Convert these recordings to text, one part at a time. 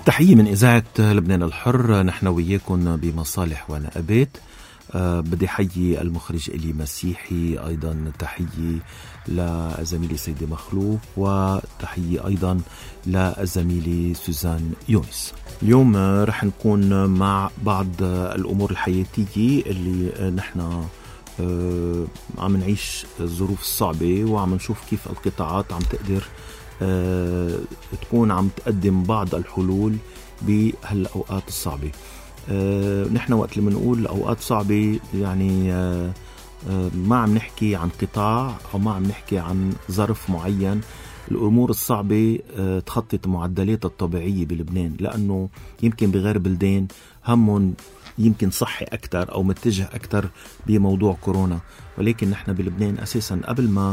تحية من إذاعة لبنان الحر، نحن وياكم بمصالح ونقابات. بدي حيي المخرج إلي مسيحي، أيضا تحية لزميلي سيدي مخلوف، وتحية أيضا لزميلي سوزان يونس. اليوم رح نكون مع بعض الأمور الحياتية اللي نحن عم نعيش الظروف الصعبة، وعم نشوف كيف القطاعات عم تقدر تكون عم تقدم بعض الحلول بهالأوقات الصعبة. نحن وقت اللي منقول الأوقات صعبة يعني ما عم نحكي عن قطاع أو ما عم نحكي عن ظرف معين. الأمور الصعبة تخطط معدلات الطبيعية بلبنان، لأنه يمكن بغير بلدان همهم يمكن صحي أكتر أو متجه أكتر بموضوع كورونا، ولكن نحن بلبنان أساسا قبل ما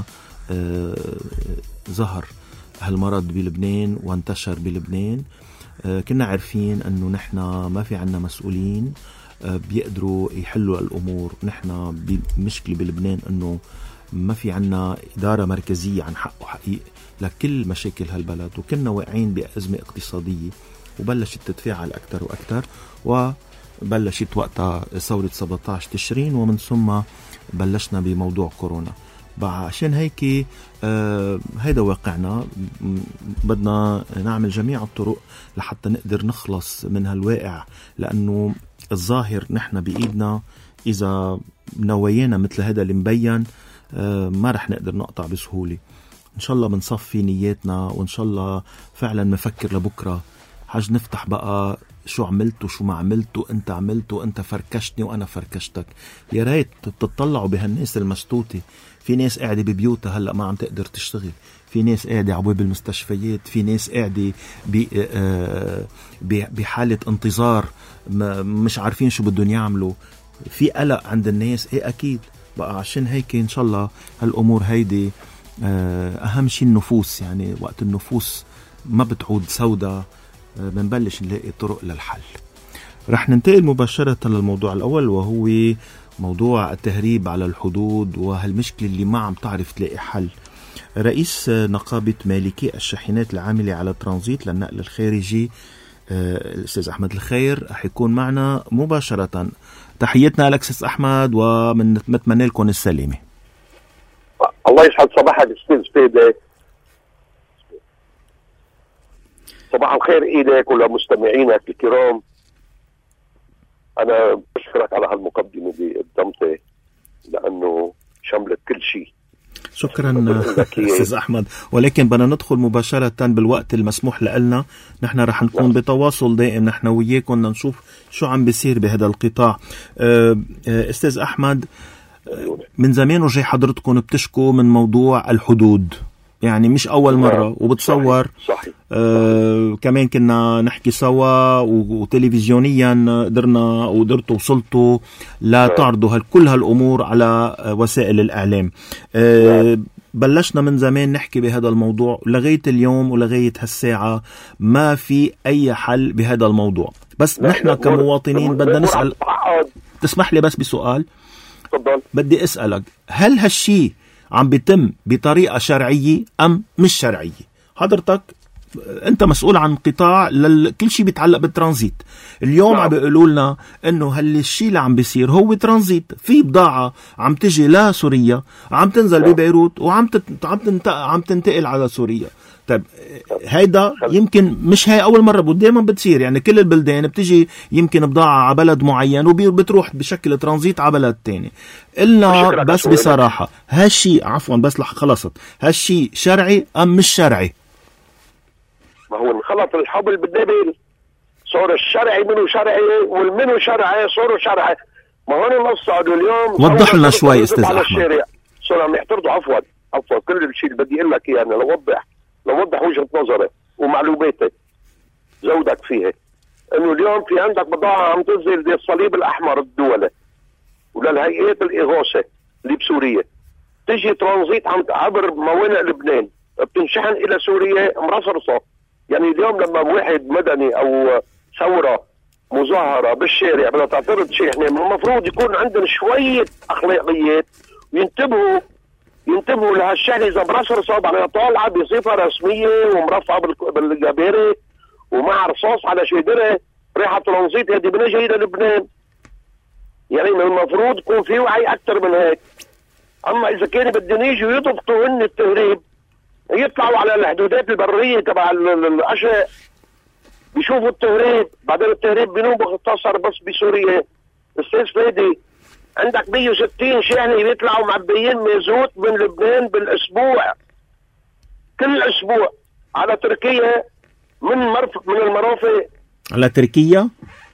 ظهر هالمرض بلبنان وانتشر بلبنان كنا عارفين أنه نحن ما في عنا مسؤولين بيقدروا يحلوا الأمور. نحن بمشكلة بلبنان أنه ما في عنا إدارة مركزية عن حق وحقيق لكل مشاكل هالبلد، وكنا واقعين بأزمة اقتصادية وبلشت تتفاعل أكتر وأكتر، وبلشت وقتها ثورة 17 تشرين، ومن ثم بلشنا بموضوع كورونا. عشان هيك هيدا واقعنا، بدنا نعمل جميع الطرق لحتى نقدر نخلص من هالواقع، لأنه الظاهر نحن بإيدنا إذا نوايانا مثل هذا اللي مبين ما رح نقدر نقطع بسهولة. إن شاء الله بنصفي نياتنا، وإن شاء الله فعلا مفكر لبكرة. حاج نفتح بقى شو عملت وشو ما عملت، وانت عملت وانت فركشتني وانا فركشتك. يا ريت تطلعوا بهالناس المستوتة. في ناس قاعدة ببيوتها هلأ ما عم تقدر تشتغل، في ناس قاعدة عبواب المستشفيات، في ناس قاعدة بحالة انتظار مش عارفين شو بدهم يعملوا، في قلق عند الناس. ايه اكيد بقى. عشان هيك ان شاء الله هالامور هيدي اهم شيء النفوس، يعني وقت النفوس ما بتعود سوداء بنبلش نلاقي طرق للحل. رح ننتقل مباشرة للموضوع الأول، وهو موضوع التهريب على الحدود وهالمشكلة اللي ما عم تعرف تلاقي حل. رئيس نقابة مالكي الشاحنات العاملة على ترانزيت للنقل الخارجي الأستاذ أحمد الخير حيكون معنا مباشرة. تحياتنا لك أستاذ أحمد، ومتمنى لكم السلامة. الله يسعد صباحك أستاذ فادي. صباح الخير إليك ولمستمعينك الكرام. أنا بشكرك على هالمقدمة اللي قدمتها، لأنه شملت كل شيء. شكرا أستاذ أحمد، ولكن بدنا ندخل مباشرة بالوقت المسموح لنا. نحن رح نكون بتواصل دائم نحن وياكم نشوف شو عم بيصير بهذا القطاع. أستاذ أحمد، من زمان وجاي حضرتكم بتشكوا من موضوع الحدود، يعني مش أول مرة، وبتصور صحيح. كمان كنا نحكي سوا وتلفزيونيا قدرتوا وصلتوا لا تعرضوا كل هالأمور على وسائل الإعلام. بلشنا من زمان نحكي بهذا الموضوع، لغاية اليوم ولغاية هالساعة ما في أي حل بهذا الموضوع. بس نحن كمواطنين بدنا نسأل. تسمح لي بس بسؤال؟ تفضل. بدي أسألك، هل هالشي عم بيتم بطريقة شرعية أم مش شرعية؟ حضرتك أنت مسؤول عن قطاع كل شيء بيتعلق بالترانزيت. اليوم عم بيقولوا لنا إنه هالشيء اللي عم بيصير هو ترانزيت، في بضاعة عم تجي لسوريا، عم تنزل ببيروت وعم تنتقل على سوريا. طيب هيدا يمكن مش هاي أول مرة، دايما بتصير، يعني كل البلدان بتجي يمكن بضاعة على بلد معين وبتروح بشكل ترانزيت على بلد تاني. إلنا بس بصراحة هالشي، عفوا بس خلصت، هالشي شرعي أم مش شرعي؟ ما هو انخلط الحبل بالنبيل، صار الشرعي منه شرعي والمنه شرعي صاروا شرعي. ما هون نصعدوا اليوم. وضح لنا شوي أستاذ أحمد. صار عم يحترضوا. عفوا كل الشيء اللي بدي اقول لك يعني لوضح وجهة نظري ومعلوماتي زودك فيها، انه اليوم في عندك بضاعة عم تنزل للصليب الاحمر الدولي وللهيئات الاغاثة اللي بسوريا، تجي ترانزيت عبر موانئ لبنان، بتنشحن الى سوريا مرصرصة. يعني اليوم لما واحد مدني او ثورة مظاهرة بالشارع بدها تعترض شيء، من المفروض يكون عندنا شوية اخلاقيات ينتبهوا لهالشغله. اذا برصرصة على طالعة بصفة رسمية ومرفعة بالجباري ومع رصاص على شادرة رايحة ترانزيت، هذه من جاية لبنان. يعني من المفروض يكون في وعي أكثر من هيك. أما إذا كانوا بدهم يجوا يضبطوا هن التهريب، يطلعوا على الحدودات البرية تبع الأشياء بيشوفوا التهريب، بعدين التهريب بنوب مختصر بس بسوريا. أستاذ فادي، عندك 160 شاحنة بيطلعوا معبيين مازوت من لبنان بالأسبوع، كل أسبوع على تركيا، من المرافق على تركيا،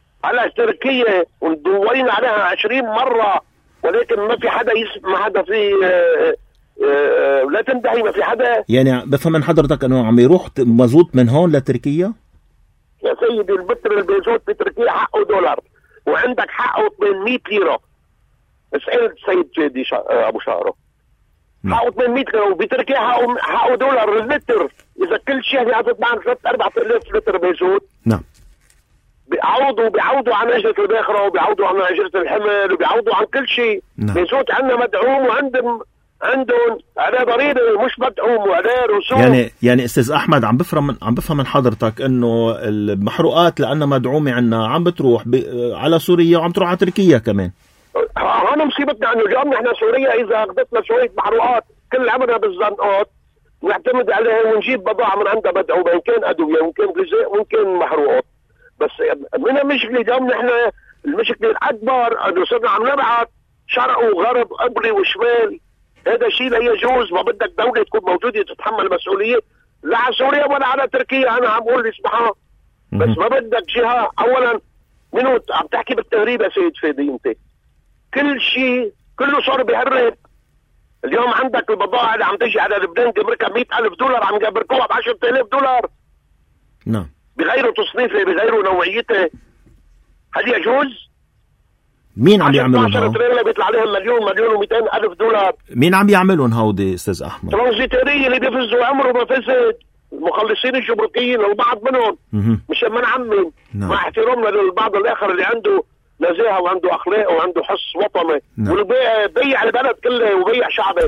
وندورنا عليها 20 مرة، ولكن ما في حدا ما حدا في لا تنتهي، ما في حدا. يعني بفهم من حضرتك انه عم يروح مازوت من هون لتركيا؟ يا سيدي، البتر المازوت في تركيا حقه $، وعندك حقه 800 ليرة. اسأل السيد جدي ابو شعره، حقه 800 ليرة، وبتركيا حقه $، اللتر. اذا كل شيء هتطلع 3-4,000 لتر مازوت. نعم. بيعوضوا عن اجرة الباخرة، وبيعوضوا عن اجرة الحمل، وبيعوضوا عن كل شيء. نعم. مازوت عندنا مدعوم، وعندهم عليه ضريبة، مش مدعوم وعليه رسوم. يعني استاذ احمد، عم بفهم من حضرتك انه المحروقات لانها مدعومة عنا عم بتروح على سوريا، وعم تروح على تركيا كمان. هون مصيبتنا، انه اليوم نحن سوريا اذا اخذتنا شوية محروقات كل عمرنا بالزنقات نعتمد عليها، ونجيب بضاعة من عندها مدعومة، ان كان ادوية وان كان غذاء وان كان محروقات. بس من مشكلة اليوم نحن، المشكلة الأكبر أنه صرنا عم نبعث شرق وغرب، قبلي وشمال. هذا شيء لا يجوز. ما بدك دولة تكون موجودة تتحمل مسؤولية لا على سوريا ولا على تركيا. أنا عم أقول اسمحها، بس ما بدك جهة. أولا منو عم تحكي بالتهريب يا سيد فادي؟ أنت كل شيء كله صار بيهرب. اليوم عندك البضائع اللي عم تجي على لبنان جبركها $100,000، عم جبركوها ب$10,000. نعم. بغيروا تصنيفه، بغيروا نوعيته. هل يجوز؟ مين عم يعملون 10 تريلا بيطلع عليهم $1,200,000. مين عم يعملون هودي استاذ احمد؟ ترانزيتيرية اللي بيفزوا عمره ما فسد، المخلصين الجمركيين البعض منهم، مش من عمين. نعم. مع احترامنا للبعض الاخر اللي عنده نزاهة وعنده اخلاق وعنده حس وطني. نعم. وبيع البلد كله وبيع شعبه.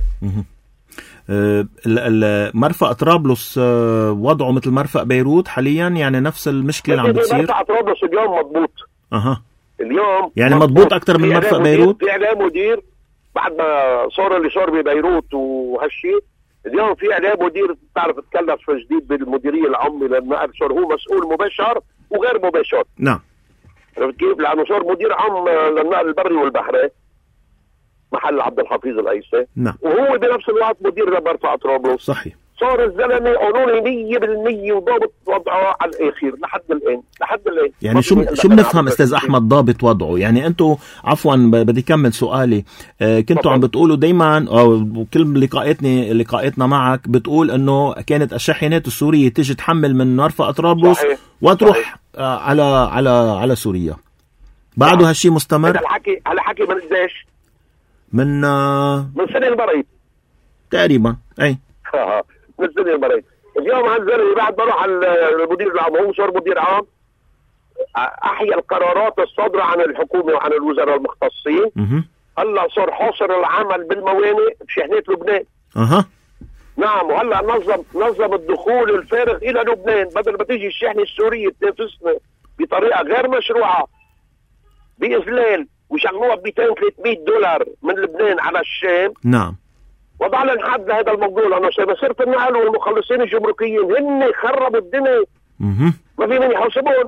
مرفأ طرابلس وضعه مثل مرفأ بيروت حاليا، يعني نفس المشكلة اللي عم بتصير. مرفأ طرابلس اليوم مضبوط. اليوم يعني مضبوط أكتر من مرفأ بيروت. في إعلام مدير بعد ما صار اللي صار ببيروت وهالشيء. اليوم في إعلام مدير تعرف تكلف جديد بالمديرية العامة للنقل، صار هو مسؤول مباشر وغير مباشر. نعم. عرفت كيف؟ لأنه صار مدير عام للنقل البري والبحري محل عبد الحفيظ الأيسي. نعم. وهو بنفس الوقت مدير لمرفأ طرابلس. صحيح. صار الزلمه قانوني 100% وضابط وضعه على الاخير لحد الان. يعني شو بنفهم استاذ احمد ضابط وضعه؟ يعني انتم عفوا بدي كمل سؤالي. كنتوا عم بتقولوا دايما، او كل لقاءاتنا معك بتقول انه كانت الشاحنات السوريه تيجي تحمل من مرفأ طرابلس وتروح على سوريا. بعده هالشيء مستمر؟ هلا حكي من قديش؟ من سنه البريد تقريبا. اي من سنه البريد. اليوم هالزلمه بعد ما راح المدير العام، هو صار مدير عام، احيا القرارات الصادره عن الحكومه وعن الوزراء المختصين. هلا صار حاصر العمل بالموانئ بشحنات لبنان. نعم. وهلا نظم الدخول الفارغ الى لبنان، بدل ما تيجي الشحنه السوريه تنافسنا بطريقه غير مشروعه باذلال ويشغلوها $200-300 من لبنان على الشام. نعم. وضع لنا حد لهذا الموضوع، لانه مسيره النقل والمخلصين الجمركيين هن خربوا الدنيا. ما في من يحاسبون،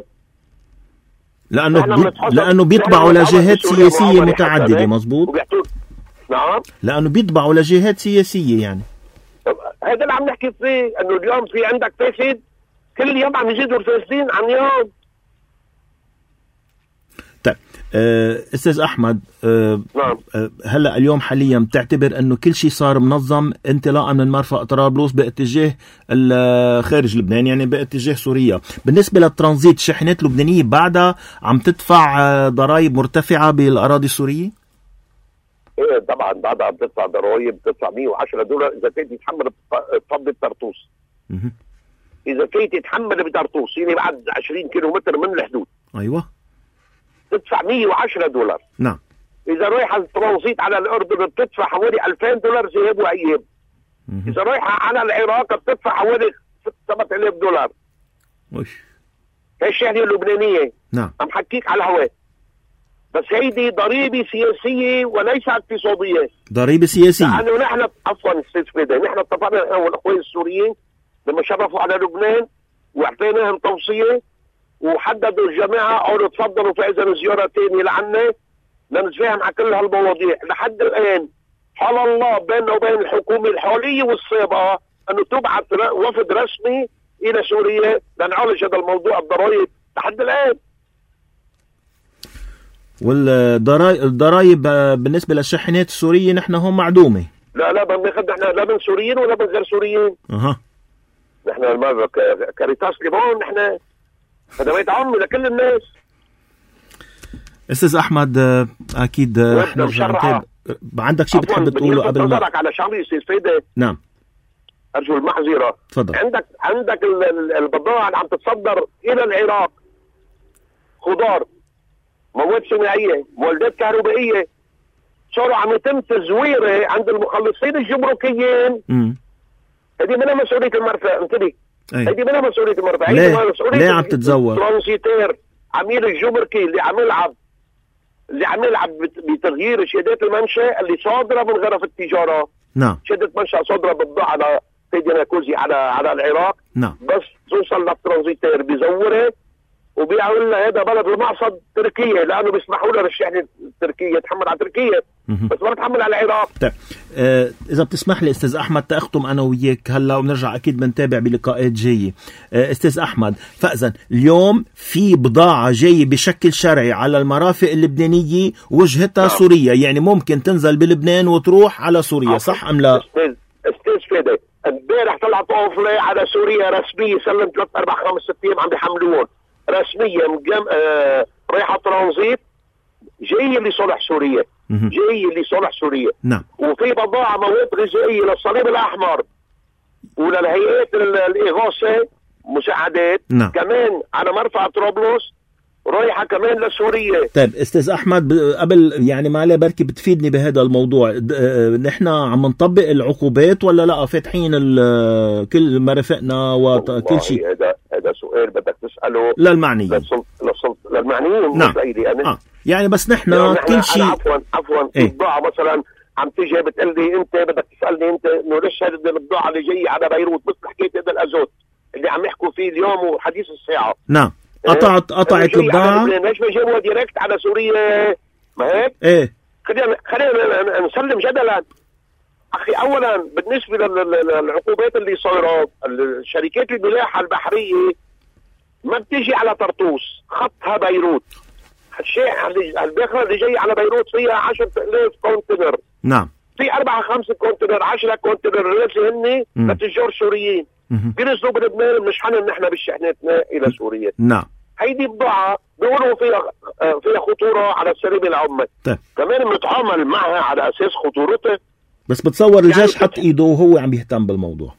لانه بيطبعوا لجهات سياسيه متعدده. مزبوط. نعم. لانه بيطبعوا لجهات سياسيه. يعني هذا اللي عم نحكي فيه، انه اليوم في عندك فاسد، كل يوم عم يزيدوا الفاسدين عن يوم. طيب استاذ احمد، نعم. هلا اليوم حاليا بتعتبر انه كل شيء صار منظم انطلاقا من مرفأ طرابلس باتجاه خارج لبنان، يعني باتجاه سوريا. بالنسبه للترانزيت، الشاحنات اللبنانيه بعدها عم تدفع ضرائب مرتفعه بالاراضي السوريه؟ ايه طبعا بعدها عم تدفع ضرائب، بتدفع $110 اذا كنت تتحمل بفضل طرطوس. اذا كنت تتحمل بطرطوس، يعني بعد 20 كيلومتر من الحدود. ايوه. تدفع $110. نعم. اذا رايحه الترانزيت على الاردن بتدفع حوالي $2,000 ذهاب واياب. اذا رايحه على العراق بتدفع حوالي $7,000. هي الشحنة اللبنانية. نعم. عم حكيك على الهواء. بس هيدي ضريبة سياسية وليس اقتصادية. ضريبة سياسية. لأنه نحن عفوا أستاذ فادي، نحن اتفقنا أنا والأخوين السوريين لما شرفوا على لبنان واعطيناهم توصية وحددوا الجماعة قالوا تفضلوا فإذا زيارة ثانية لعنا لنتفاهم على كل هالمواضيع. لحد الآن حال الله بيننا وبين الحكومة الحالية والسابقة أنه تبعث وفد رسمي إلى سوريا لنعالج هذا الموضوع الضرائب لحد الآن. والضرائب بالنسبة للشاحنات السورية نحن هم معدومة. لا بناخذ نحن لا من سوريين ولا من غير سوريين. نحن كاريتاس ليبون، نحن خدمات عامة لكل الناس. استاذ احمد اكيد رح نرجع نتابع. عندك شيء بتحب تقوله قبل ما على شغله استاذ فادي؟ نعم ارجو المحظره. تفضل. عندك البضائع اللي عم تتصدر الى العراق، خضار، مواد صناعيه، مولدات كهربائيه، صاروا عم يتم تزويره عند المخلصين الجمركيين. هذه منها مسؤوليه المرفأ، انتبه. هذه منها مسؤوليه المرفأ. ليه عم تتزور؟ ترانزيتير عميل الجمركي اللي عم يلعب بتغيير شهادات المنشأ اللي صادره من غرف التجاره. نعم. شهاده منشأ صادره بالضبط على سيدي ناكوزي على العراق. نعم. بس توصل للترانزيتير بيزوره وبيعمل لنا هذا بلد المقصد تركيا، لانه بيسمحوا لنا الشحنه التركيه تحمل على تركيا بس ما بتحمل على العراق. طيب اذا بتسمح لي استاذ احمد تاختم انا وياك هلا ونرجع اكيد بنتابع بلقاءات جايه. استاذ احمد، فاذا اليوم في بضاعه جايه بشكل شرعي على المرافق اللبنانيه وجهتها سوريا، يعني ممكن تنزل بلبنان وتروح على سوريا، صح ام لا؟ استاذ فادي، امبارح طلعت طوفله على سوريا رسميه، سلم 3 4 5 6 ايام عم بيحملون رسميا رايحه ترانزيت جاي لصالح سوريا. جاي لصالح سوريا. نعم. وفي بضاعه مواد غذائيه للصليب الاحمر وللهيئات الاغاثه مساعدات. نعم. كمان على مرفأ طرابلس رايحه كمان لسوريا. طيب استاذ احمد، قبل يعني ما عليه بركي بتفيدني بهذا الموضوع، نحن عم نطبق العقوبات ولا لا فاتحين كل مرافقنا وكل شيء؟ هذا سؤال بدك تساله للمعنيين. للمعنيين. نعم. يعني بس نحن كل شيء عفوا البضاعه مثلا عم تيجي بتقول لي انت بدك تسالني انت انه ليش هذه البضاعه اللي جايه على بيروت مثل حكايه هذا الازوت اللي عم يحكوا فيه اليوم وحديث الساعه. نعم. قطعت البضاعه. ليش ما جابوها ديركت على سوريا؟ ما هيك؟ ايه خلينا نسلم جدلا. اخي اولا بالنسبه للعقوبات اللي صايره، الشركات الملاحه البحريه ما بتيجي على طرطوس، خطها بيروت. الباخره اللي جاي على بيروت فيها 10,000 كونتينر. نعم. في 4 5 كونتينر 10 كونتينر هن لتجار سوريين بينزلوا بلبنان مشحنين نحن بشحناتنا الى سوريا. نعم. هيدي بضاعه بيقولوا فيها خطوره على السلامه العامه. كمان بنتعامل معها على اساس خطورتها. بس بتصور الجيش يعني حط ايده وهو عم يهتم بالموضوع.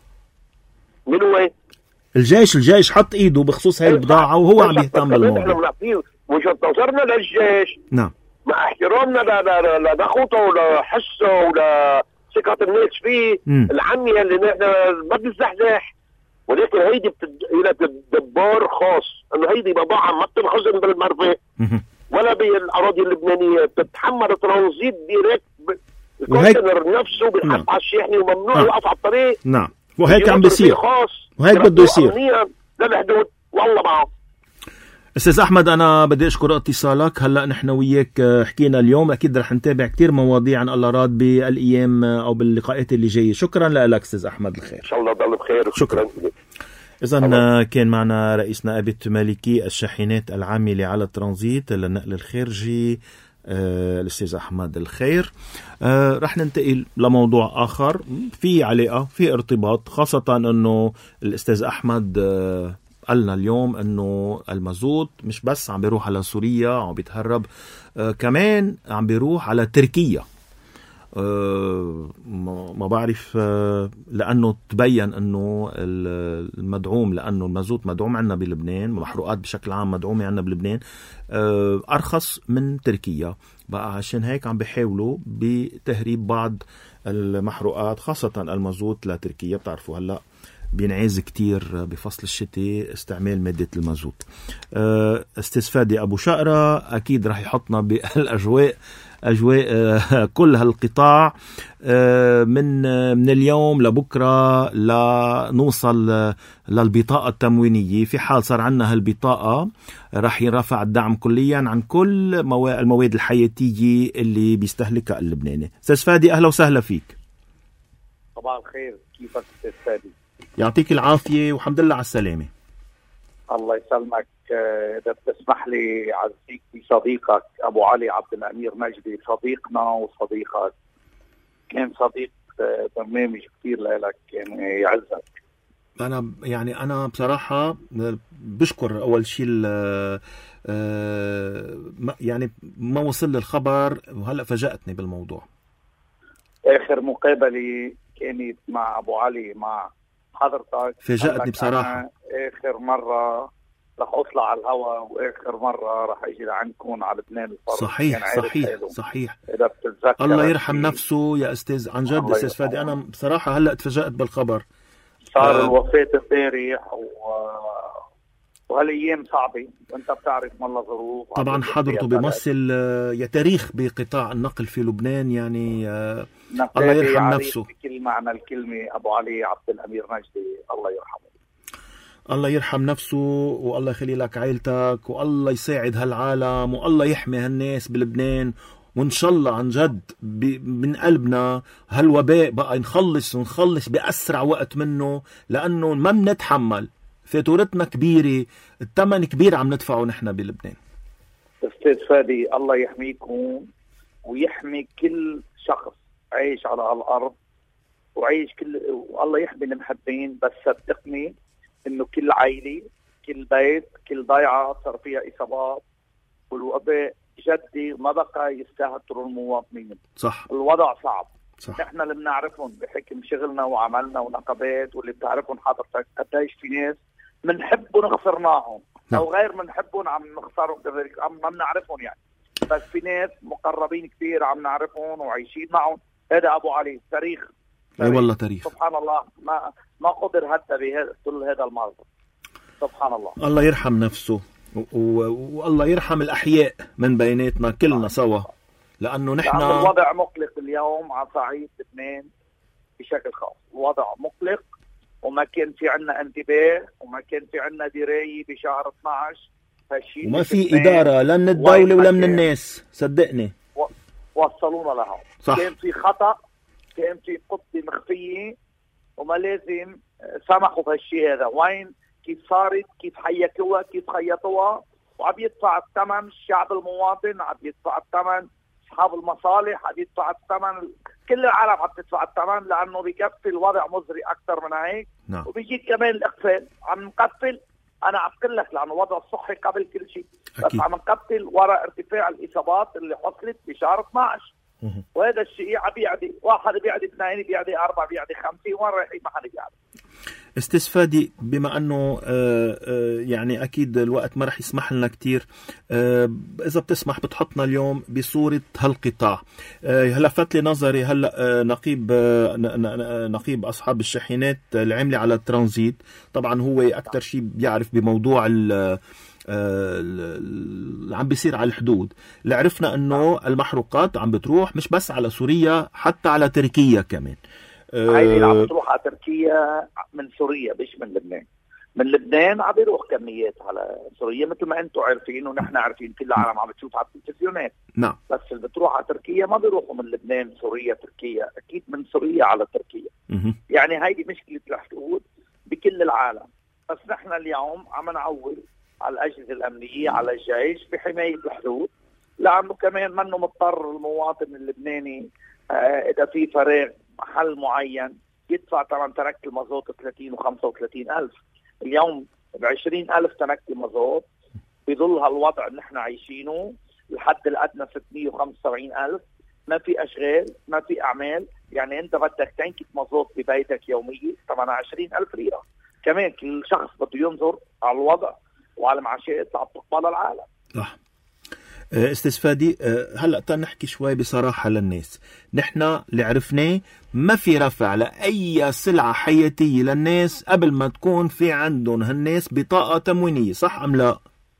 من وين؟ الجيش حط ايده بخصوص هاي البضاعه وهو عم يهتم بالموضوع. احنا بنعطيه وجهه نظرنا للجيش. نعم. مع احترامنا لضغوطه ولحسه ولثقه الناس فيه، العمية اللي نحن ما بنزحزح، ولكن هيدي الى دبار خاص انه هيدي بضاعه ما بتنخزن بالمرفأ ولا بالاراضي اللبنانيه، بتتحمل ترانزيت ديريكت الكونتينر نفسه بنحط على الشاحنه وممنوع يوقف على الطريق. نعم. وهيك عم بيصير، وهيك بده يصير للحدود. والله معه. استاذ احمد، انا بدي اشكر اتصالك. هلا نحن وياك حكينا اليوم، اكيد رح نتابع كتير مواضيع عن الله راد بالايام او باللقاءات اللي جايه. شكرا لك استاذ احمد. الخير ان شاء الله ضل بخير. شكرا. اذا كان معنا رئيس نائبة مالكي الشاحنات العامله على الترانزيت للنقل الخارجي الاستاذ احمد الخير. رح ننتقل لموضوع اخر في علاقه في ارتباط، خاصه انه الاستاذ احمد قالنا اليوم انه المازوت مش بس عم بيروح على سوريا عم بيتهرب، كمان عم بيروح على تركيا. ما بعرف، لانه تبين انه المدعوم، لانه المازوت مدعوم عنا بلبنان، محروقات بشكل عام مدعومه عنا بلبنان ارخص من تركيا. بقى عشان هيك عم بيحاولوا بتهريب بعض المحروقات خاصه المازوت لتركيا. بتعرفوا هلا بينعاز كتير بفصل الشتاء استعمال مادة المازوت. استاذ فادي أبو شقرة أكيد رح يحطنا بهالأجواء، أجواء كل هالقطاع من اليوم لبكرة لنوصل للبطاقة التموينية. في حال صار عنا هالبطاقة رح يرفع الدعم كليا عن كل المواد الحياتية اللي بيستهلكها اللبناني. أستاذ فادي أهلا وسهلا فيك. صباح الخير، كيفك أستاذ فادي؟ يعطيك العافية والحمد لله على السلامة. الله يسلمك. إذا بتسمح لي أعزيك بصديقك أبو علي عبد الأمير مجدي، صديقنا وصديقك، كان صديق برنامج كتير لك، يعني يعزك. أنا بصراحة بشكر أول شيء يعني ما وصل لي الخبر وهلأ فاجأتني بالموضوع. آخر مقابلة كانت مع أبو علي مع حضرتك فاجأتني بصراحة. آخر مرة رح أطلع على الهواء وآخر مرة رح أجي لعندكم على لبنان الفرق. صحيح. إذا بتتذكر الله يرحم نفسه يا أستاذ، عن جد أستاذ فادي. أنا بصراحة هلأ تفاجأت بالخبر. صار الوفاة امبارح وهالأيام صعبة وأنت بتعرف ما الله ظروف. طبعا حضرته بيمثل يا تاريخ بقطاع النقل في لبنان، يعني الله يرحم نفسه بكل معنى الكلمة. أبو علي عبد الأمير مجدي الله يرحمه. الله يرحم نفسه والله يخلي لك عائلتك والله يساعد هالعالم والله يحمي هالناس بلبنان، وإن شاء الله عن جد من قلبنا هالوباء بقى نخلص بأسرع وقت منه، لأنه ما بنتحمل، فاتورتنا كبيرة، الثمن كبير عم ندفعه نحن بلبنان. أستاذ فادي الله يحميكم ويحمي كل شخص عايش على هالأرض وعايش والله يحمي المحبين. بس صدقني إنه كل عائلة، كل بيت، كل ضيعة صار فيها إصابات، والوباء جدي ما بقى يستهتروا المواطنين. صح، الوضع صعب. صح. نحن اللي بنعرفهم بحكم شغلنا وعملنا ونقابات، واللي بتعرفهم حضرتك قديش في ناس بنحبهم خسرناهم او غير بنحبهم عم نخسرهم كذلك، ما بنعرفهم يعني، بس في ناس مقربين كثير عم نعرفهم وعايشين معهم. هذا ابو علي تاريخ. اي والله تاريخ. سبحان الله ما قدر حتى بكل هذا المرض. سبحان الله. الله يرحم نفسه والله يرحم الأحياء من بيناتنا كلنا سوا، لأنه نحن الوضع مقلق اليوم على صعيد لبنان بشكل خاص. الوضع مقلق وما كان في عنا انتباه وما كان في عنا دراية بشهر 12. هالشيء وما في إدارة لا من الدولة ولا من الناس، صدقني وصلونا لها. صح. كان في خطأ، كان في قطة مخفية وما لازم سمحوا بهالشيء هذا. وين كيف صارت، كيف حيكوها، كيف خيطوها، وعم يدفع الثمن الشعب المواطن، عم يدفع الثمن أصحاب المصالح، عم يدفع الثمن كل العالم عم تدفع الثمن، لأنه بيكفي الوضع مزري أكثر من هيك. نعم. وبيجيك كمان الإقفال. عم نقفل، أنا عم أقول لك لأنه الوضع الصحي قبل كل شيء، بس عم نقفل وراء ارتفاع الإصابات اللي حصلت بشهر 12. وهذا الشيء عم بيعدي واحد، بيعدي اثنين، بيعدي 4، بيعدي 5، وين رايحين ما حدا بيعرف. استاذ فادي، بما انه يعني اكيد الوقت ما رح يسمح لنا كتير، اذا بتسمح بتحطنا اليوم بصورة هالقطاع. هلا فات لي نظري هلا نقيب اصحاب الشاحنات العاملة على الترانزيت، طبعا هو اكثر شيء بيعرف بموضوع اللي عم بيصير على الحدود. اللي عرفنا انه المحروقات عم بتروح مش بس على سوريا، حتى على تركيا كمان. هاي اللي عم تروح على تركيا من سوريا مش من لبنان. من لبنان عم بيروح كميات على سوريا مثل ما انتم عارفين ونحن عارفين، كل العالم عم بتشوف على التلفزيونات. نعم. بس اللي بتروح على تركيا ما بيروحوا من لبنان سوريا تركيا، اكيد من سوريا على تركيا. يعني هاي مشكلة الحدود بكل العالم. بس نحن اليوم عم نعول على الأجهزة الأمنية، على الجيش بحماية الحدود، لأنه كمان منه مضطر المواطن اللبناني إذا في فراغ محل معين يدفع ثمن تنك المازوت 30 و35 ألف. اليوم ب20 ألف تنك المازوت بظل هالوضع اللي نحن عايشينه، الحد الأدنى 675 ألف، ما في أشغال، ما في أعمال. يعني أنت بدك تنكة مازوت ببيتك يومية 28 ألف ليرة. كمان كل شخص بده ينظر على الوضع وعلى المعاشات اللي عم تقبلها العالم. صح. استاذ فادي، هلا تعال نحكي شوي بصراحه للناس. نحن اللي عرفناه ما في رفع لاي سلعه حياتيه للناس قبل ما تكون في عندهم هالناس بطاقه تموينيه، صح ام لا؟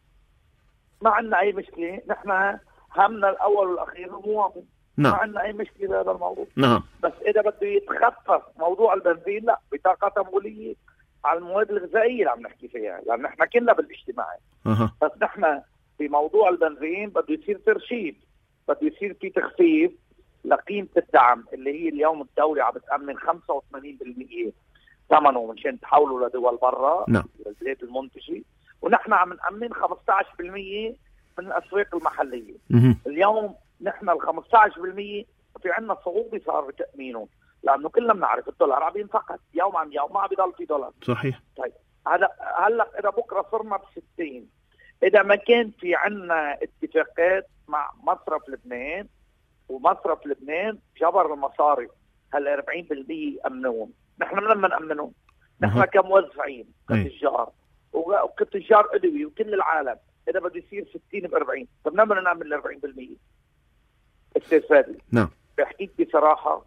ما عندنا اي مشكله، نحن همنا الاول والاخير المواطن. نعم. ما عندنا اي مشكله بهذا الموضوع. نعم. بس اذا بده يتخفف موضوع البنزين، لا، بطاقه تمويليه على المواد الغذائيه اللي عم نحكي فيها، لان نحن كلنا بالاجتماعي. بس نحن في موضوع البنزين بده يصير ترشيد، بده يصير في تخفيف لقيمه الدعم اللي هي اليوم الدوله عم بتامن 85% ثمنه منشان تحوله لدول برا. نعم. للبلاد المنتجه، ونحن عم نامن 15% من الاسواق المحليه. اليوم نحن ال 15% في عندنا صعوبه صار بتامينه، لانه كلنا بنعرف الدولار عم ينفقد يوم عن يوم، ما عم بيضل في دولار. صحيح. طيب هلا اذا بكره صرنا ب60، اذا ما كان في عندنا اتفاقات مع مصرف لبنان، ومصرف لبنان جبر المصاري هال 40% امنون، نحن لما نامنهم نحن كموزعين كتجار وكتجار ادوي وكل العالم، اذا بده يصير 60 ب40، طب لما نعمل 40%؟ استاذ فادي، نعم، بحكيك بصراحه،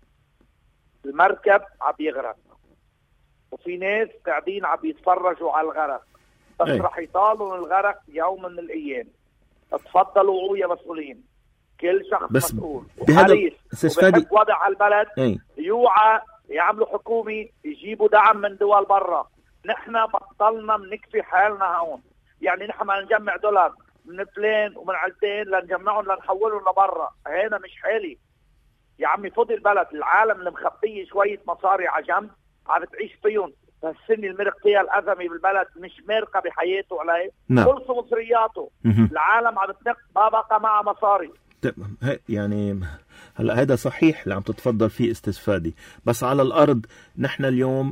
المركب عم يغرق وفي ناس قاعدين عم يتفرجوا على الغرق، بس رح يطالوا الغرق يوم من الايام. تفضلوا يا مسؤولين، كل شخص بس مسؤول وحريص وبحب وضع البلد يوعى يعملوا حكومة يجيبوا دعم من دول برا. نحن بطلنا منكفي حالنا هون، يعني نحن ما نجمع دولار من فلان ومن علتين لنجمعهم لنحولهم لبرا، هذا مش حالي يا عمي. فضي البلد، العالم اللي مخبيه شوية مصاري على جنب عم تعيش فيهم، بس السن المرق فيها الأزمة بالبلد مش مارقة بحياته عليه. خلصوا مصرياته. العالم عم تنق، ما بقى معها مصاري. يعني هلا هذا صحيح اللي عم تتفضل فيه استاذ فادي، بس على الارض نحن اليوم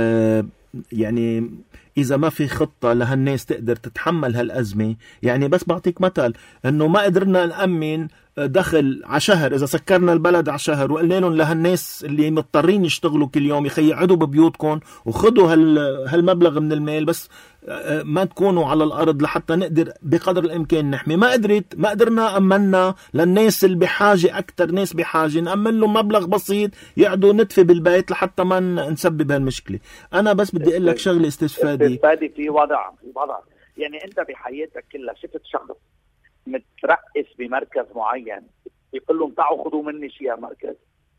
يعني اذا ما في خطه لهالناس تقدر تتحمل هالازمه، يعني بس بعطيك مثل انه ما قدرنا نامن دخل على شهر، اذا سكرنا البلد على شهر وقلنا لهم لهالناس اللي مضطرين يشتغلوا كل يوم يخي اقعدوا ببيوتكم وخذوا هالمبلغ من المال، بس ما تكونوا على الارض لحتى نقدر بقدر الامكان نحمي. ما قدرنا امنا للناس اللي بحاجه، اكثر ناس بحاجه نامن لهم مبلغ بسيط يقعدوا ندفي بالبيت لحتى ما نسبب هالمشكله. انا بس بدي اقول لك شغله استاذ فادي، في وضع يعني انت بحياتك كلها شفت شخص مترأس بمركز معين يقول لهم تعالوا خذوا مني شيء يا مركز؟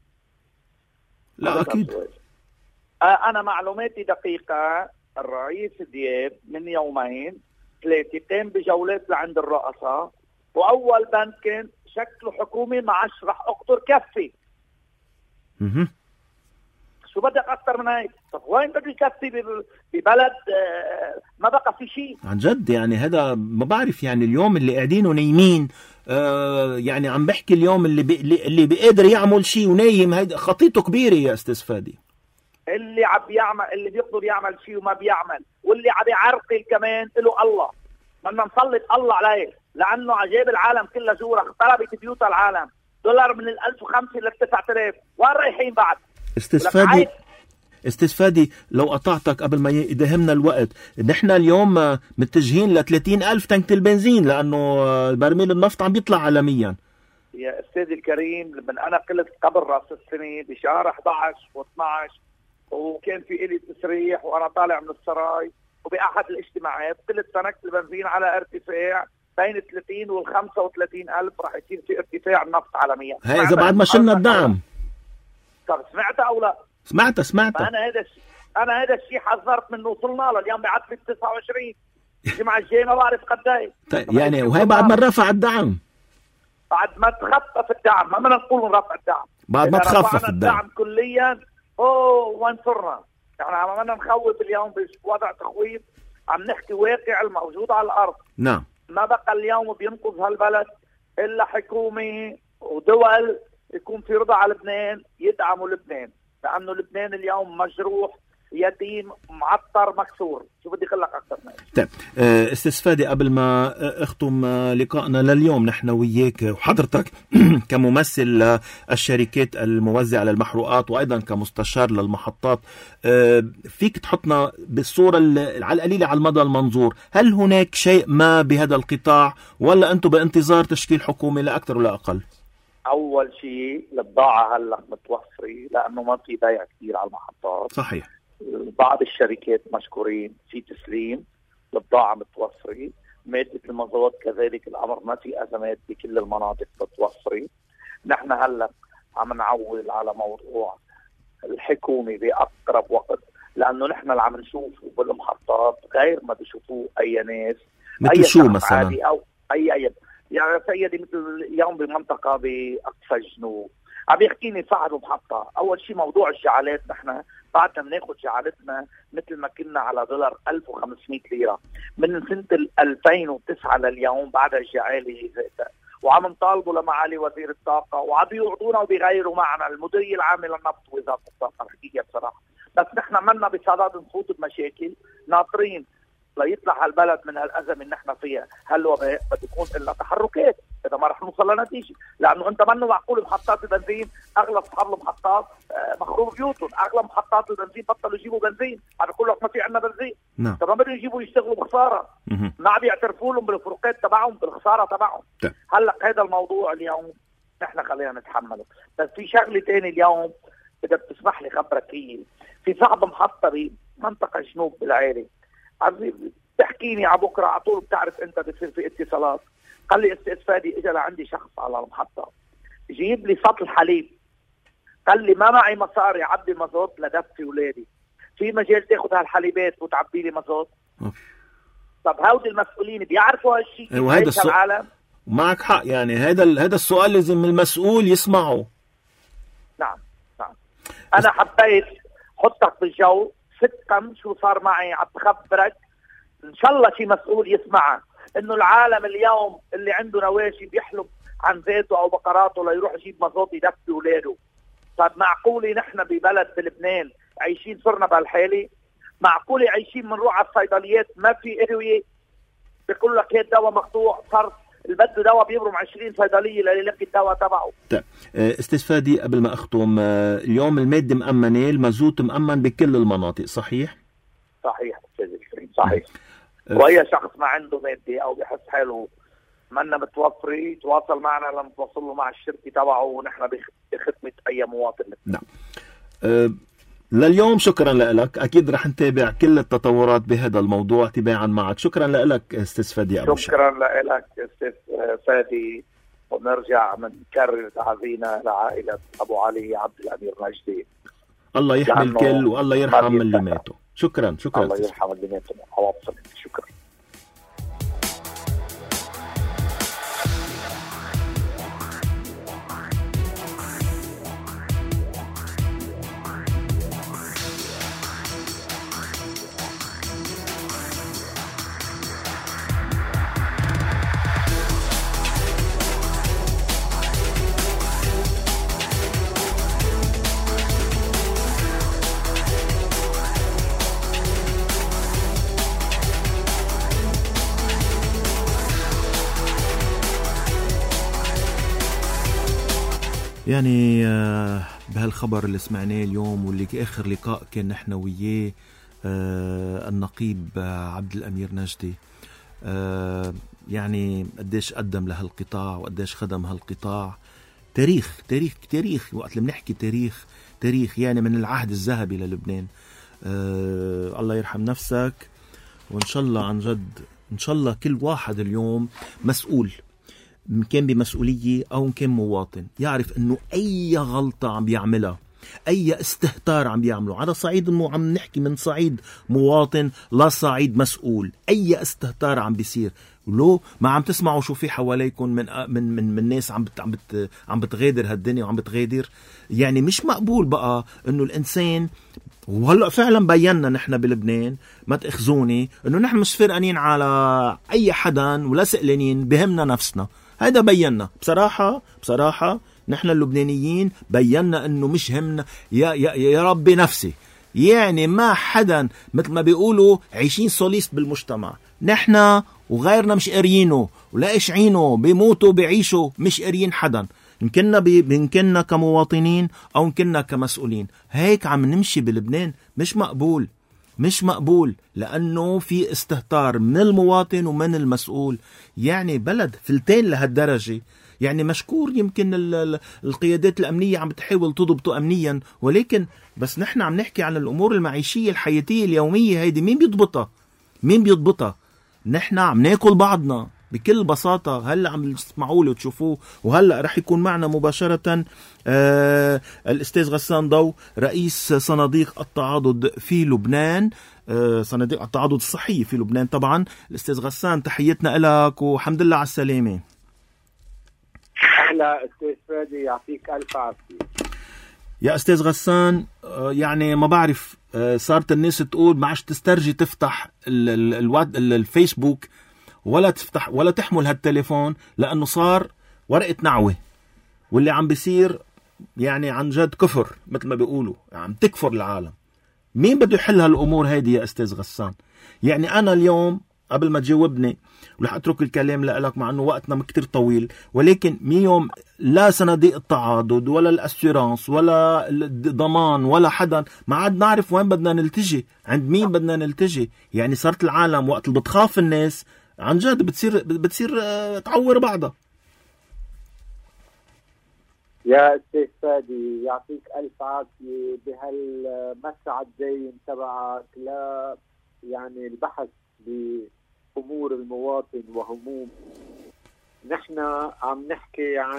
لا اكيد. انا معلوماتي دقيقه، الرئيس دياب من يومين 3 قام بجولات لعند الرؤساء، واول بند كان شكله حكومي معش رح اقطر كفي. شو بدك اكثر من هيك؟ طب وين بدي يكفي ببلد ما بقى في شيء؟ عن جد يعني هذا ما بعرف، يعني اليوم اللي قاعدين ونايمين، يعني عم بحكي اليوم اللي بيقدر يعمل شيء ونايم، هيدا خطيته كبيره يا استاذ فادي. اللي عم بيعمل، اللي بيقدر يعمل شيء وما بيعمل، واللي عم يعرقل كمان له الله. بدنا نسلط الله عليه، لانه عجائب العالم كلها جورا، اختربت بيوت العالم، دولار من 1005 ل 9000، وين رايحين بعد؟ استاذ فادي لو قطعتك قبل ما يدهمنا الوقت، نحن اليوم متجهين ل 30,000 تنك البنزين، لانه برميل النفط عم بيطلع عالميا. يا استاذي الكريم، من انا قلت قبل راس السنه بشهر 11 و12 وكان في إلي تسريح وانا طالع من السراي، وبأحد الاجتماعات قلت تنكت البنزين على ارتفاع بين 30 وال 35,000 راح يصير في ارتفاع النفط عالميا. هاي اذا بعد ما شلنا الدعم. طب سمعت او لا؟ سمعت. انا هذا الشيء حذرت منه، وصلنا له اليوم بعد 29 الجمعه الجايه ما بعرف قد ايه. طيب يعني وهي بعد ما رفع الدعم، بعد ما تخفف الدعم، ما بدنا نقول نرفع الدعم، بعد ما تخفف الدعم كليا. وين صرنا؟ يعني عم نخوف اليوم بوضع تخويف، عم نحكي واقع الموجود على الارض. نعم. ما بقى اليوم بينقذ هالبلد الا حكومه ودول يكون في رضا على لبنان، يدعموا لبنان، لانه لبنان اليوم مجروح يتيم معطر مكسور. شو بدي اقول لك اكثر من هيك؟ طيب استاذ فادي، قبل ما اختم لقائنا لليوم نحن وياك وحضرتك كممثل الشركات الموزعه للمحروقات وايضا كمستشار للمحطات، فيك تحطنا بالصوره على القليله على المدى المنظور، هل هناك شيء ما بهذا القطاع ولا انتم بانتظار تشكيل حكومي لا اكثر ولا اقل؟ اول شيء البضاعه هلا متوفره لانه ما في بيع كثير على المحطات. صحيح. بعض الشركات مشكورين في تسليم، البضاعه متوفره، ماده المازوت كذلك الامر، ما في ازمات بكل المناطق متوفره. نحن هلا عم نعول على موضوع الحكومي باقرب وقت، لانه نحن اللي عم نشوفه بالمحطات غير ما بيشوفوه اي ناس. مثل شو مثلا؟ او اي يعني سيدي مثل اليوم بمنطقه باقصى الجنوب عم يحكيني صاحب المحطه، اول شيء موضوع الجعالات، نحن بعدنا بناخذ جعالتنا مثل ما كنا على دولار 1500 ليره من سنه 2009 لليوم، بعد الجعاله ذاتها، وعم نطالبوا لمعالي وزير الطاقه وعم يوعدونا وبيغيروا معنا المديريه العامه للنفط ووزاره الطاقه. الحقيقه بصراحه بس نحن منا بصدد نفوت بمشاكل، ناطرين ليطلع هالبلد من هالازمه اللي نحن فيها. هالوباء بده يكون لنا تحركات اذا ما رح نوصل لنتيجه، لانه انت منه معقول محطات البنزين اغلب اصحاب المحطات مخروب بيوتهم، اغلب محطات البنزين بطلوا يجيبوا بنزين، عم بيقول لك ما في عندنا بنزين. طب ما بدهم يجيبوا يشتغلوا بخساره، ما عم يعترفوا لهم بالفروقات تبعهم بالخساره تبعهم. هلا هذا الموضوع اليوم نحن خلينا نتحمله. بس في شغله ثانيه اليوم اذا بتسمح لي خبرك هي، في صاحب محطه بمنطقه جنوب بالعالي عم تحكيني على بكره على طول، بتعرف انت بتصير في اتصالات، قال لي استاذ فادي اجى لعندي شخص على المحطه جيب لي سطل حليب، قال لي ما معي مصاري عبي مازوت لدفي ولادي، في مجال تاخذ هالحليبات وتعبي لي مازوت؟ طب هودي المسؤولين بيعرفوا هالشيء؟ وهذا العالم معك حق، يعني هذا السؤال لازم المسؤول يسمعه. نعم. انا حبيت حطك بالجو، ستم شو صار معي، عم بخبرك ان شاء الله شي مسؤول يسمعها، انه العالم اليوم اللي عنده نواشي بيحلب عن ذاته او بقراته ليروح يجيب مازوت يدفي اولاده. طب معقولة نحن ببلد بلبنان عايشين صرنا بهالحالة؟ معقولة عايشين بنروح على الصيدليات ما في ادوية، بيقول لك هاد دواء مقطوع، صار اللي بده دواء بيبرم 20 صيدلية ليلاقي الدواء تبعه. طيب استاذ فادي، قبل ما اختم، اليوم المادة مأمنة، المازوت مأمن بكل المناطق، صحيح؟ صحيح استاذ الكريم، صحيح. واي شخص ما عنده مادة او بحس حاله منا متوفرة يتواصل معنا لنتواصل له مع الشركة تبعه ونحن بخدمة اي مواطن. نعم. لليوم شكرا لك، اكيد رح نتابع كل التطورات بهذا الموضوع تباعا معك. شكرا لك استاذ فادي ابو شعب. شكرا لك استاذ فادي، ونرجع نكرر تعزينا لعائلة ابو علي عبد الامير نجدي. الله يحمي الكل والله يرحم اللي ماتوا. شكرا الله يرحم اللي ماتوا. شكرا. يعني بهالخبر اللي سمعناه اليوم واللي آخر لقاء كان نحن وياه النقيب عبد الأمير نجدي، يعني قديش قدم لهالقطاع وقديش خدم هالقطاع. تاريخ وقت اللي بنحكي تاريخ يعني من العهد الذهبي للبنان. الله يرحم نفسك، وإن شاء الله عن جد إن شاء الله كل واحد اليوم مسؤول، كان بمسؤولية أو كان مواطن، يعرف أنه أي غلطة عم بيعملها، أي استهتار عم بيعمله، على صعيد أنه عم نحكي من صعيد مواطن لا صعيد مسؤول، أي استهتار عم بيصير لو ما عم تسمعوا شو في حواليكم من ناس عم بتغادر هالدنيا وعم بتغادر. يعني مش مقبول بقى أنه الإنسان، وهلأ فعلا بينا نحن بلبنان، ما تأخذوني، أنه نحن مش فرقانين على أي حدا ولا سئلانين، بهمنا نفسنا. هذا بينا بصراحة نحن اللبنانيين بينا انه مش همنا يا ربي نفسي، يعني ما حدا مثل ما بيقولوا عايشين سوليست بالمجتمع، نحن وغيرنا مش قاريينه ولا قاشعينه، بيموتوا بيعيشوا مش قاريين حدا، يمكننا كمواطنين أو يمكننا كمسؤولين. هيك عم نمشي بلبنان، مش مقبول لأنه في استهتار من المواطن ومن المسؤول. يعني بلد فلتين لهالدرجة، يعني مشكور يمكن القيادات الأمنية عم تحاول تضبطه أمنيا، ولكن بس نحن عم نحكي عن الأمور المعيشية الحياتية اليومية، هيدي مين بيضبطها؟ نحن عم ناكل بعضنا بكل بساطة. هلأ عم تسمعوا له وتشوفوه، وهلأ رح يكون معنا مباشرة الأستاذ غسان ضو، رئيس صناديق التعاضد في لبنان، صناديق التعاضد الصحية في لبنان. طبعا الأستاذ غسان تحيتنا لك وحمد لله على السلامة. أهلا أستاذ فادي، يعطيك ألف عافية. يا أستاذ غسان، يعني ما بعرف، صارت الناس تقول ما عادش تسترجي تفتح الفيسبوك ولا تحمل هالتليفون، لأنه صار ورقة نعوة، واللي عم بيصير يعني عن جد كفر، مثل ما بيقولوا عم تكفر العالم. مين بده يحل هالأمور هيدي يا أستاذ غسان؟ يعني أنا اليوم قبل ما تجاوبني ورح أترك الكلام لك مع أنه وقتنا كتير طويل، ولكن يوم لا صناديق التعاضد ولا الأسيرانس ولا الضمان ولا حدا، ما عاد نعرف وين بدنا نلتجي، عند مين بدنا نلتجي. يعني صارت العالم وقت اللي بتخاف الناس عن جد بتصير تعور بعضها. يا أستاذ فادي، يعطيك ألف عافية بهالمسعى الدايم تبعك لا يعني البحث بأمور المواطن وهموم. نحن عم نحكي عن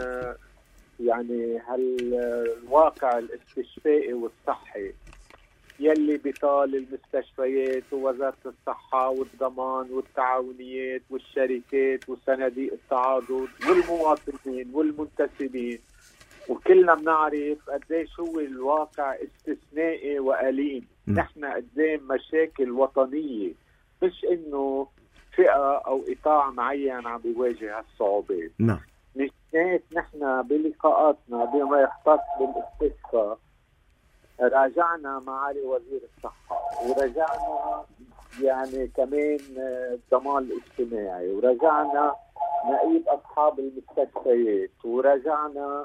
يعني هالواقع الاستشفائي والصحي يلي بيطال المستشفيات ووزارة الصحة والضمان والتعاونيات والشركات وصناديق التعاضد والمواطنين والمنتسبين، وكلنا بنعرف قديش هو الواقع استثنائي وأليم. نحن قدام مشاكل وطنية، مش انه فئة او قطاع معين عم بيواجه هالصعوبات. مشان نحن بلقاءاتنا بما يختص بالاستشفاء راجعنا معالي وزير الصحة، ورجعنا يعني كمان الضمان الاجتماعي، ورجعنا نقيب أصحاب المستشفيات، ورجعنا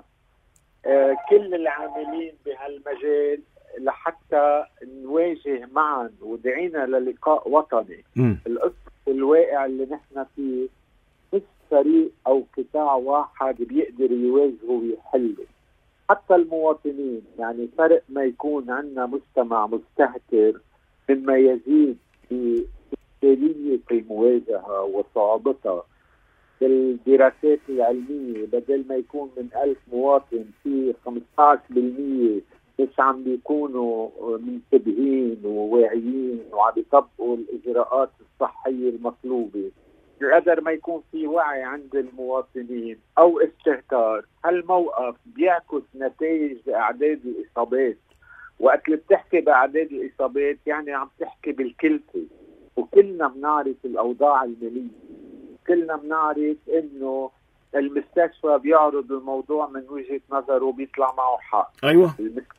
كل العاملين بهالمجال لحتى نواجه معا، ودعينا للقاء وطني. القصة الواقع اللي نحن فيه مش فريق أو قطاع واحد بيقدر يواجهه ويحله، حتى المواطنين. يعني فرق ما يكون عندنا مجتمع مستهتر مما يزيد في إشكالية المواجهة وصعوبتها. بالدراسات العلمية بدل ما يكون من 1000 مواطن في 15% مش عم بيكونوا منتبهين وواعيين وعم بيطبقوا الإجراءات الصحية المطلوبة، بقدر ما يكون في وعي عند المواطنين أو استهتار. هالموقف بيعكس نتائج بأعداد الإصابات. وقت اللي بتحكي بأعداد الإصابات يعني عم تحكي بالكلفة، وكلنا بنعرف الأوضاع المالية، كلنا بنعرف إنه المستشفى بيعرض الموضوع من وجهة نظره وبيطلع معه حق. أيوة.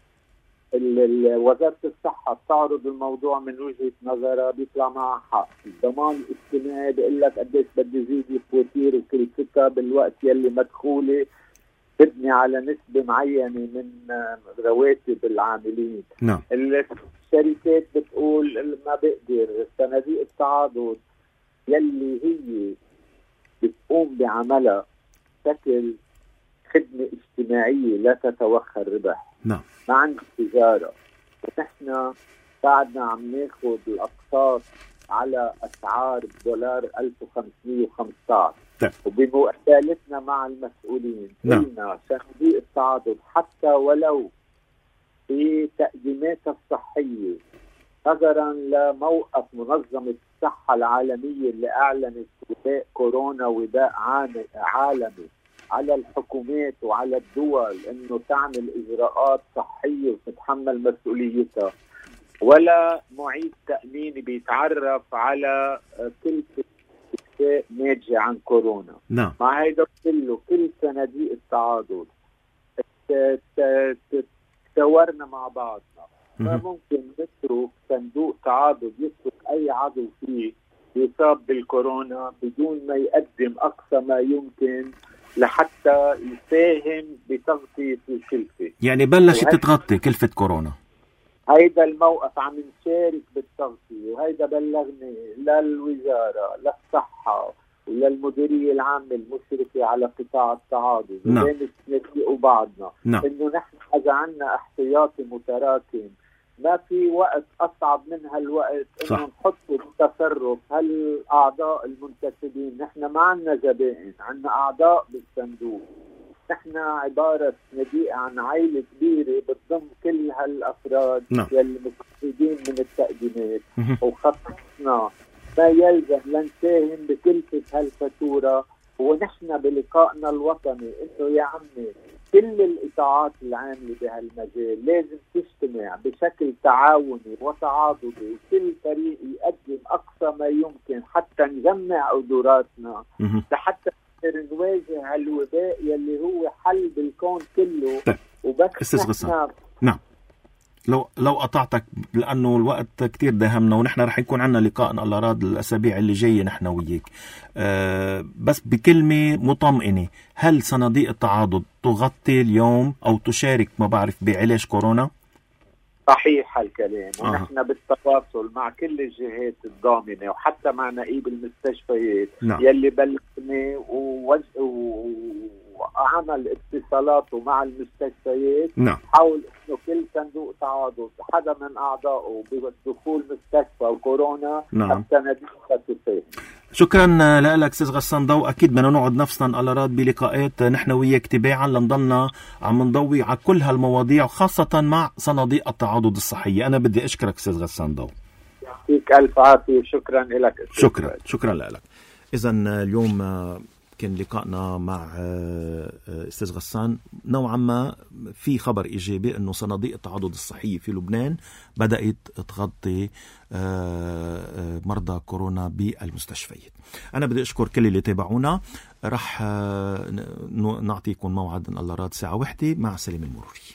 وزارة الصحة بتعرض الموضوع من وجهة نظرها بيطلع معها حق. الضمان الاجتماعي بيقول لك قديش بدي زيد الفواتير وكلفتها بالوقت يلي مدخولة تبني على نسبة معينة من رواتب العاملين. نعم. الشركات بتقول ما بقدر. صناديق التعاضد يلي هي بتقوم بعملها شكل خدمة اجتماعية لا تتوخى الربح. نعم. ما عندي تجارة، ونحن بعدنا عم ناخد الأقساط على أسعار $1515. وبمقابلتنا مع المسؤولين قلنا صناديق التعاضد حتى ولو في تقديماتها الصحية نظرا لموقف منظمة الصحة العالمية اللي أعلنت وباء كورونا وباء عالمي على الحكومات وعلى الدول انه تعمل اجراءات صحيه وتتحمل مسؤوليتها، ولا معيد تاميني بيتعرف على كل شيء ناتجه عن كورونا. نعم. مع هيدا كله كل صناديق التعاضد تشاورنا مع بعضنا ما ممكن نترك صندوق تعاضد يترك أي عضو فيه يصاب بالكورونا بدون ما يقدم أقصى ما يمكن لحتى يساهم بتغطية الكلفة. يعني بلشت تغطي كلفة كورونا. هيدا الموقف عم نشارك بالتغطية، وهيدا بلغني للوزارة للصحة وللمديرية العامة المشرفة على قطاع التعاضد وبين السنة وبعضنا إنه نحن إذا عنا احتياطي متراكم ما في وقت أصعب من هالوقت إنه نحط بالتصرف هالأعضاء المنتسبين. نحن ما عنا زبائن، عنا أعضاء بالصندوق. نحن عبارة صناديق عن عائلة كبيرة بتضم كل هالأفراد يلي مستفيدين من التقديمات، وخططنا ما يلزم لنساهم بكلفة هالفاتورة. ونحن بلقائنا الوطني إنه يا عمي كل القطاعات العاملة بهالمجال لازم تجتمع بشكل تعاوني وتعاضدي، وكل فريق يقدم أقصى ما يمكن حتى نجمع قدراتنا لحتى نواجه هالوباء يلي هو حل بالكون كله. وبس أستاذ غسان، نعم لو قطعتك لأنه الوقت كتير داهمنا، ونحن رح يكون عنا لقاء الله راد الأسابيع اللي جاية نحن وياك. بس بكلمة مطمئنة، هل صناديق التعاضد تغطي اليوم أو تشارك ما بعرف بعلاج كورونا؟ صحيح هالكلام. ونحن بالتواصل مع كل الجهات الضامنة وحتى مع نقيب المستشفيات يلي بلغني وعمل اتصالاته مع المستشفيات حول انه كل صندوق تعاضد حدا من اعضائه بدخول مستشفى وكورونا الصناديق تساهم. شكرا لك استاذ غسان ضو. اكيد بدنا نقعد نفسنا على راد بلقاءات نحن وياك تباعا لنضلنا عم نضوي على كل هالمواضيع وخاصه مع صناديق التعاضد الصحيه. انا بدي اشكرك استاذ غسان ضو. يعطيك الف عافيه. شكرا لك. شكرا لك. اذا اليوم كان لقائنا مع استاذ غسان نوعا ما في خبر ايجابي انه صناديق التعاضد الصحيه في لبنان بدات تغطي مرضى كورونا بالمستشفيات. انا بدي اشكر كل اللي تابعونا. رح نعطيكم موعد الله راد ساعه 1 مع سليم المروري.